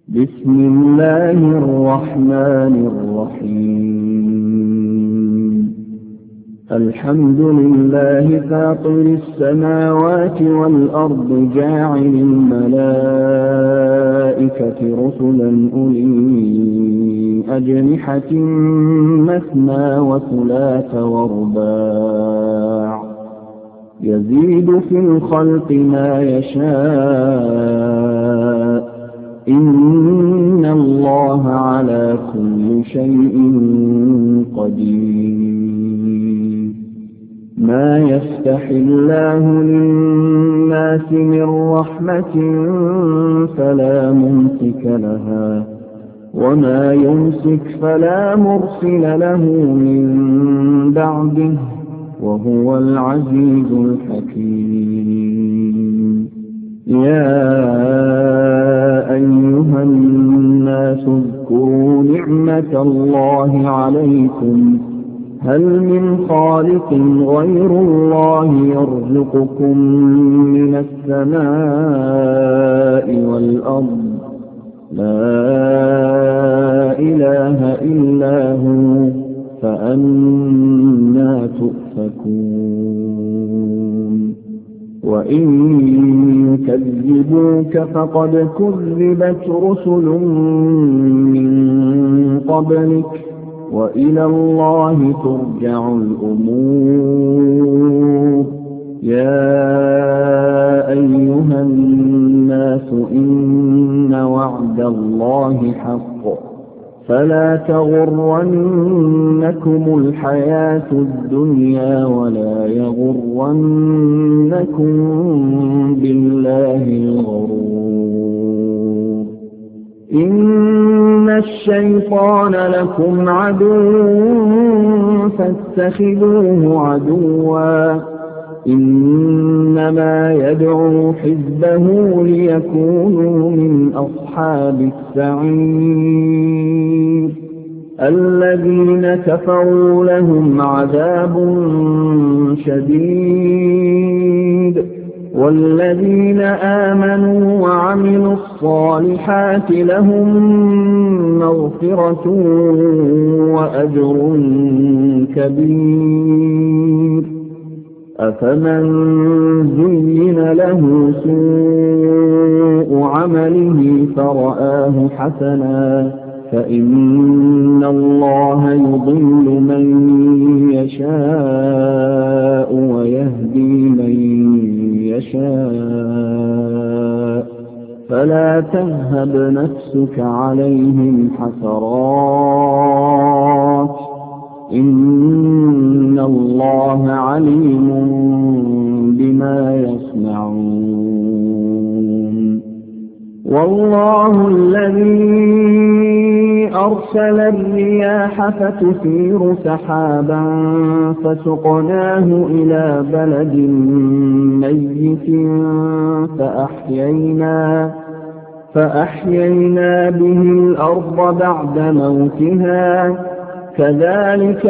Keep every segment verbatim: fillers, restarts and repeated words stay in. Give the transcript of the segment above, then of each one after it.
بسم الله الرحمن الرحيم الحمد لله فاطر السماوات والأرض جاعل الملائكة رسلا أولي أجنحة مثنى وثلاث ورباع يزيد في الخلق ما يشاء إن الله على كل شيء قدير ما يفتح الله للناس من رحمة فلا ممسك لها وما يمسك فلا مرسل له من بعده وهو العزيز الحكيم يا أيها الناس اذكروا نعمة الله عليكم هل من خالق غير الله يرزقكم من السماء والأرض لا إله إلا هو فأنى تؤفكون وإن يكذبوك فقد كذبت رسل من قبلك وإلى الله ترجع الأمور يا أيها الناس إن وعد الله حق فلا تغرنكم الحياة الدنيا ولا يغرنكم بالله الغرور إن الشيطان لكم عدو فاتخذوه عدوا إنما يدعو حزبه ليكونوا من أصحاب السعير الذين كفروا لهم عذاب شديد والذين آمنوا وعملوا الصالحات لهم مغفرة وأجر كبير أفمن زين له سوء عمله فرآه حسنا فإن الله يضل من يشاء ويهدي من يشاء فلا تذهب نفسك عليهم حسرات إن الله عليم بما يصنعون والله الذي أرسل الرياح فتثير سحابا فسقناه إلى بلد ميت فأحيينا, فأحيينا به الأرض بعد موتها كذلك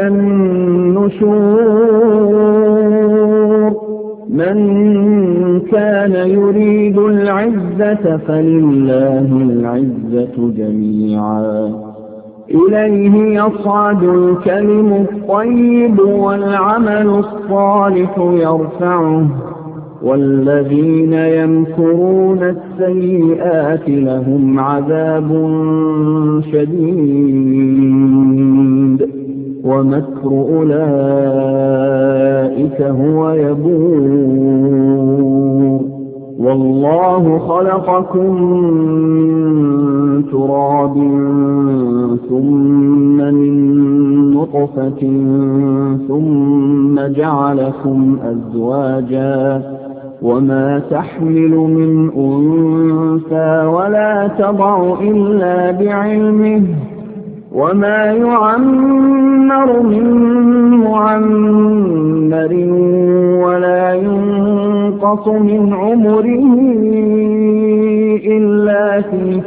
النشور من كان يريد العزة فلله العزة جميعا إليه يصعد الكلم الطيب والعمل الصالح يرفعه والذين يمكرون السيئات لهم عذاب شديد ومكر أولئك هو يبور والله خلقكم من تراب ثم من نطفة ثم جعلكم أزواجا وما تحمل من أنثى ولا تضع إلا بعلمه وما يعمر من معمر ولا ينقص من عمره إلا في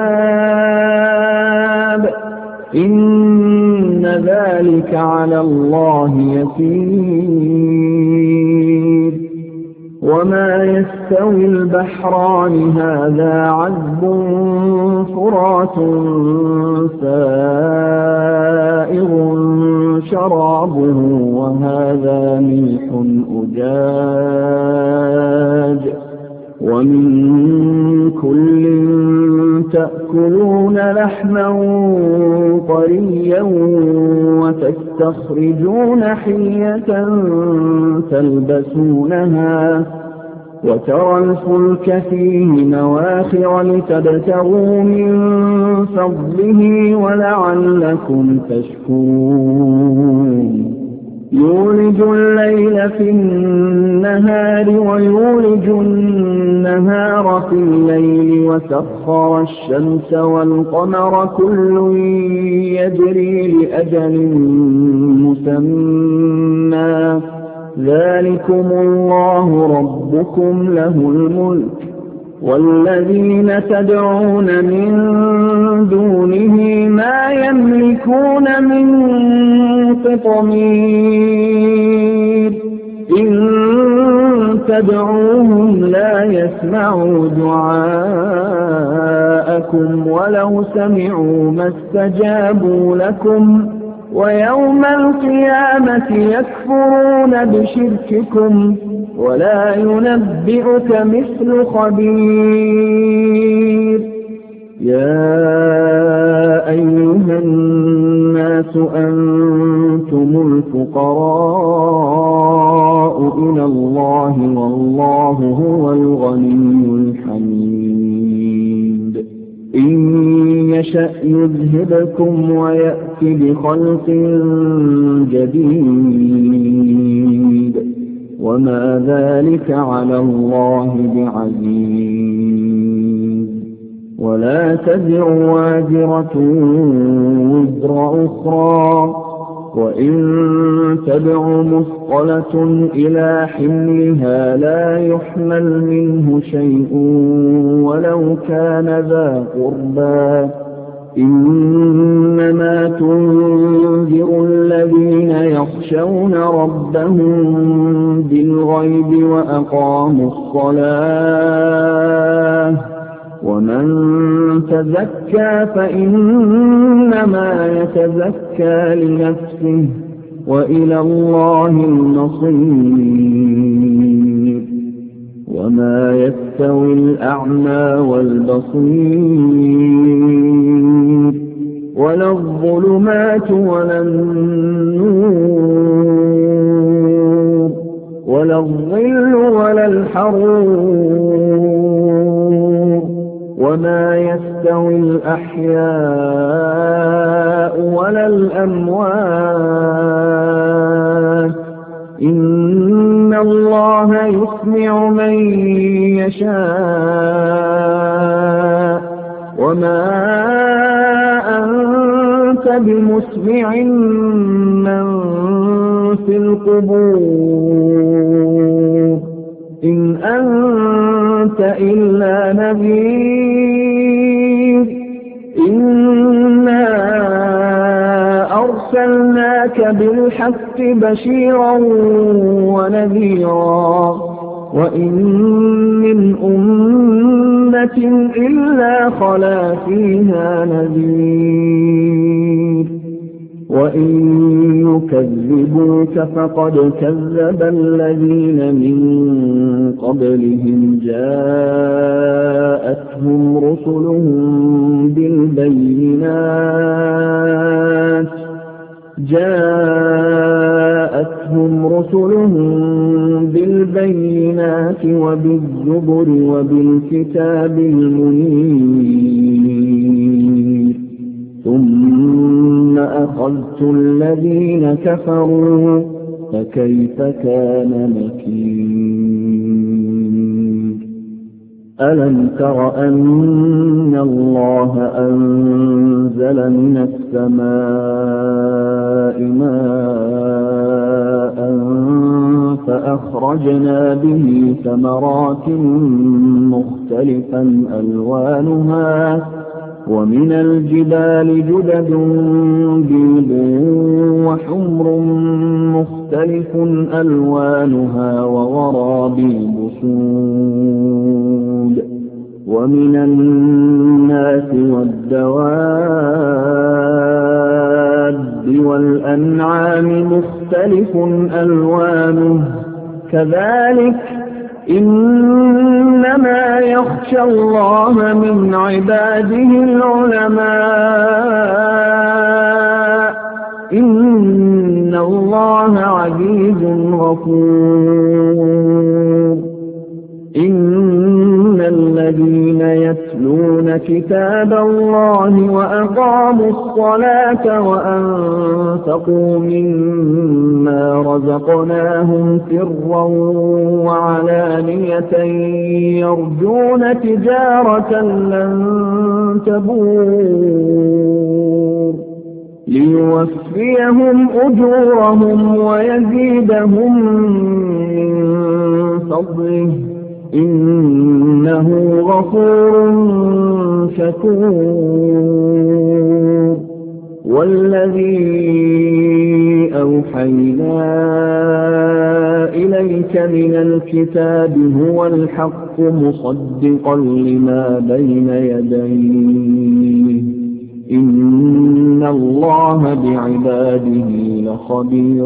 كتاب إن ذلك على الله يسير وما يستوي البحران هذا عذب فرات سائغ شرابه وهذا ملح أجاج ومن كل تأكلون لحما طريا وتستخرجون حلية تلبسونها وترى الفلك فيه مواخر لتبتغوا من فضله ولعلكم تشكرون يولج الليل في النهار ويولج النهار في الليل وسخر الشمس والقمر كل يجري لأجل مسمى ذلكم الله ربكم له الملك والذين تدعون من دونه ما يملكون من قطمير إن تدعوهم لا يسمعوا دعاءكم ولو سمعوا ما استجابوا لكم ويوم القيامة يكفرون بشرككم ولا ينبئك مثل خبير يا أيها الناس أنتم الفقراء إلى الله والله هو الغني الحميد إن يشأ يذهبكم ويأت بخلق جديد وما ذلك على الله بعزيز ولا تزر وازرة وزر أخرى وإن تدع مثقلة إلى حملها لا يحمل منه شيء ولو كان ذا قربى إنما تنذر الذين يخشون ربهم بالغيب وأقاموا الصلاة ومن تزكى فإنما يتزكى لنفسه وإلى الله المصير وما يستوي الأعمى والبصير ولا الظلمات ولا النور ولا الظل ولا الحرور وما يستوي الأحياء ولا الأموات إن الله يسمع من يشاء وما أنت بمسمع من في القبور إن أنت إلا نذير إنا أرسلناك بالحق بشيرا ونذيرا وإن من أمة إلا خلا فيها نذير وإن يكذبوك فقد كذب الذين من قبلهم جاءتهم رسلهم بالبينات جاءتهم رسلهم بالبينات وبالزبر وبالكتاب المنير ثم أخذت الذين كفروا فكيف كان نكير ألم تر أن الله أنزل من السماء ماء فأخرجنا به ثمرات مختلفا ألوانها ومن الجبال جدد بيض وحمر مختلف ألوانها وغرابيب سود ومن الناس والدواب والأنعام مختلف ألوانه كذلك إنما يخشى الله من عباده العلماء إن الله عزيز غفور إن الذين يتلون كتاب الله وأقاموا الصلاة وأنفقوا مما رزقناهم سرا وعلانية يرجون تجارة لن تبور ليوفيهم أجورهم ويزيدهم من فضله إنه غفور شكور والذي أوحينا إليك من الكتاب هو الحق مصدقا لما بين يديه إن الله بعباده لخبير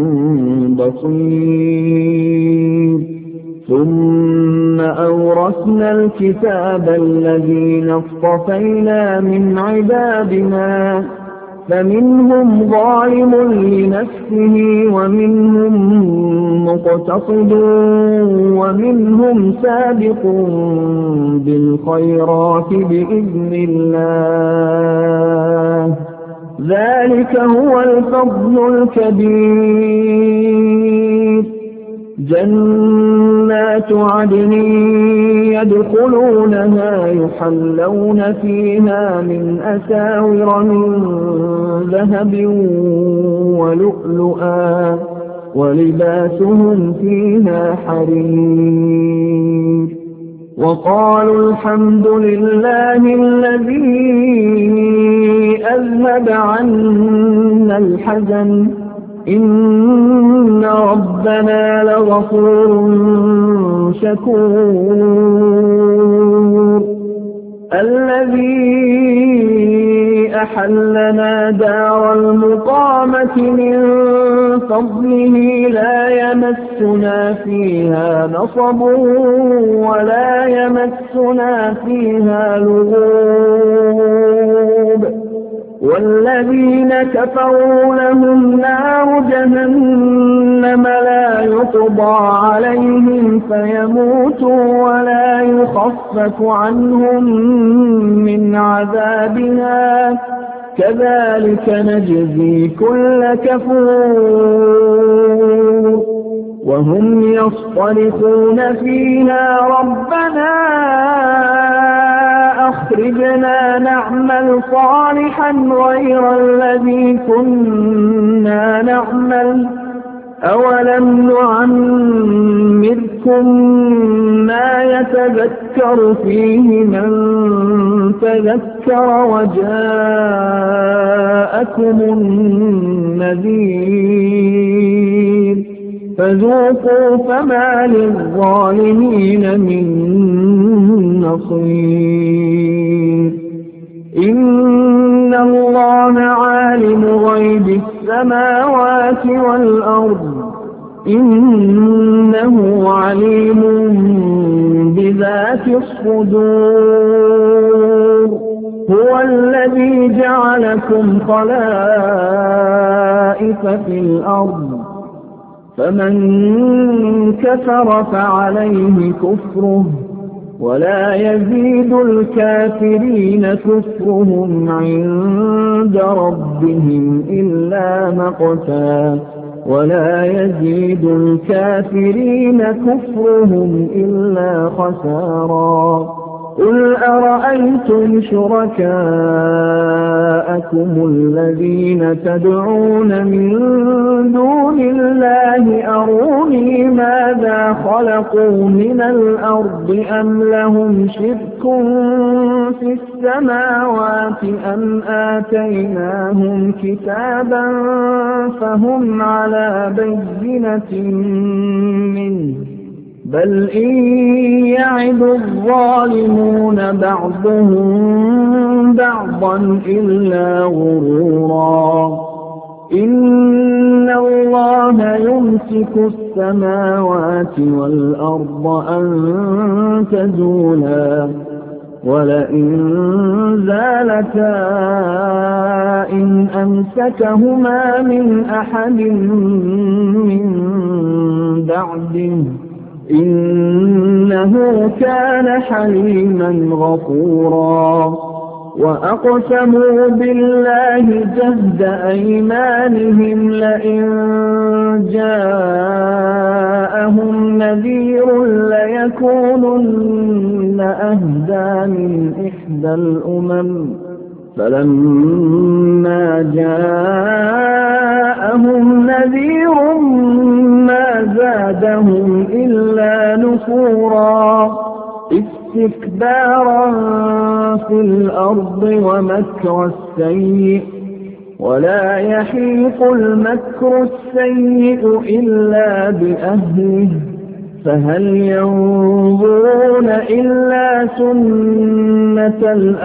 بصير ثم أورثنا الكتاب الذين اصطفينا من عبادنا فمنهم ظالم لنفسه ومنهم مقتصد ومنهم سابق بالخيرات بإذن الله ذلك هو الفضل الكبير جنات عدن يدخلونها يحلون فيها من أساور من ذهب ولؤلؤا ولباسهم فيها حرير وقالوا الحمد لله الذي أذهب عنا الحزن إن ربنا لغفور شكور الذي أحلنا دار المقامة من فضله لا يمسنا فيها نصب ولا يمسنا فيها لغوب والذين كفروا لهم نار جهنم لا يقضى عليهم فيموتوا ولا يخفف عنهم من عذابها كذلك نجزي كل كفور وهم يصطرخون فيها ربنا أخرجنا نعمل صالحا غير الذي كنا نعمل أولم نعمركم ما يتذكر فيه من تذكر وجاءكم النذير فذوقوا فما للظالمين من نصير إن الله عالم غيب السماوات والأرض إنه عليم بذات الصدور هو الذي جعلكم خلائف في الأرض فمن كفر فعليه كفره ولا يزيد الكافرين كفرهم عند ربهم إلا مقتا ولا يزيد الكافرين كفرهم إلا خسارا قل أرأيتم شركاءكم شُرَكَاءَكُمُ الَّذِينَ تَدْعُونَ مِن دُونِ اللَّهِ أَرُونِي مَاذَا خَلَقُوا مِنَ الْأَرْضِ أَمْ لَهُمْ شِرْكٌ فِي السَّمَاوَاتِ أَمْ آتَيْنَاهُمْ كِتَابًا فَهُمْ عَلَىٰ بَيِّنَةٍ مِّنْهُ بَلْ إِن يَعِدُ الظَّالِمُونَ بَعْضُهُم بَعْضًا إِلَّا غُرُورًا إِنَّ اللَّهَ يُمْسِكُ السَّمَاوَاتِ وَالْأَرْضَ أَن تَزُولَا وَلَئِن زَالَتَا إِنْ أَمْسَكَهُمَا مِنْ أَحَدٍ مِّن بَعْدِهِ إِنَّهُ كَانَ حَلِيمًا غَفُورًا وَأَقْسَمُوا بِاللَّهِ جَهْدَ أَيْمَانِهِمْ لَئِن جَاءَهُمْ نَذِيرٌ لَّيَكُونُنَّ أَهْدَىٰ مِنْ إِحْدَى الْأُمَمِ فَلَمَّا جَاءَهُمْ نَذِيرٌ مَّا زَادَهُمْ إِلَّا نُفُورًا اسْتِكْبَارًا فِي الْأَرْضِ وَمَكْرَ السَّيِّئِ ۚ وَلَا يَحِيقُ الْمَكْرُ السَّيِّئُ إِلَّا بِأَهْلِهِ ۚ فَهَلْ يَنظُرُونَ إِلَّا سُنَّتَ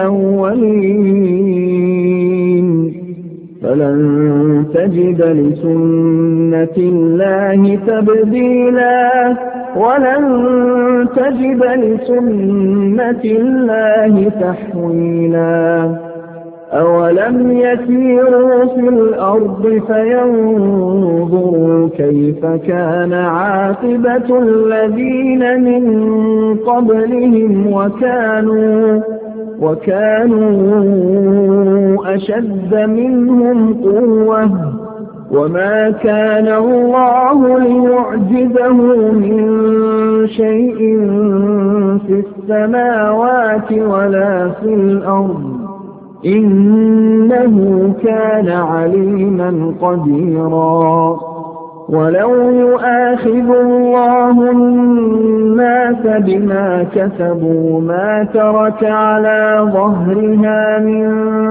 الْأَوَّلِينَ فَلَن تَجِدَ لِسُنَّةِ اللَّهِ تَبْدِيلًا وَلَن تَجِدَ لِسُنَّةِ اللَّهِ تَحْوِيلًا أَوَلَمْ يَسِيرُوا فِي الْأَرْضِ فَيَنظُرُوا كَيْفَ كَانَ عَاقِبَةُ الَّذِينَ مِن قَبْلِهِمْ وَكَانُوا وَكَانُوا أَشَدَّ مِنْهُمْ قُوَّةً ۚ وَمَا كَانَ اللَّهُ لِيُعْجِزَهُ مِن شَيْءٍ فِي السَّمَاوَاتِ وَلَا فِي الْأَرْضِ ۚ إِنَّهُ كَانَ عَلِيمًا قَدِيرًا وَلَوْ يُؤَاخِذُ اللَّهُ النَّاسَ بِمَا كَسَبُوا مَا تَرَكَ عَلَىٰ ظَهْرِهَا مِن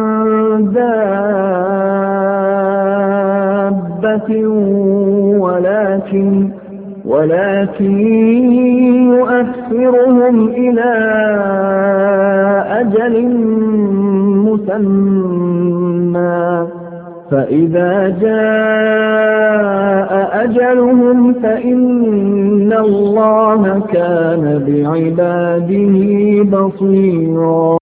دَابَّةٍ وَلَٰكِن وَلَٰكِن يُؤَخِّرُهُمْ إِلَىٰ أَجَلٍ مُّسَمًّى ۖ فَإِذَا جَاءَ أَجَلُهُمْ فَإِنَّ اللَّهَ كَانَ بِعِبَادِهِ بَصِيرًا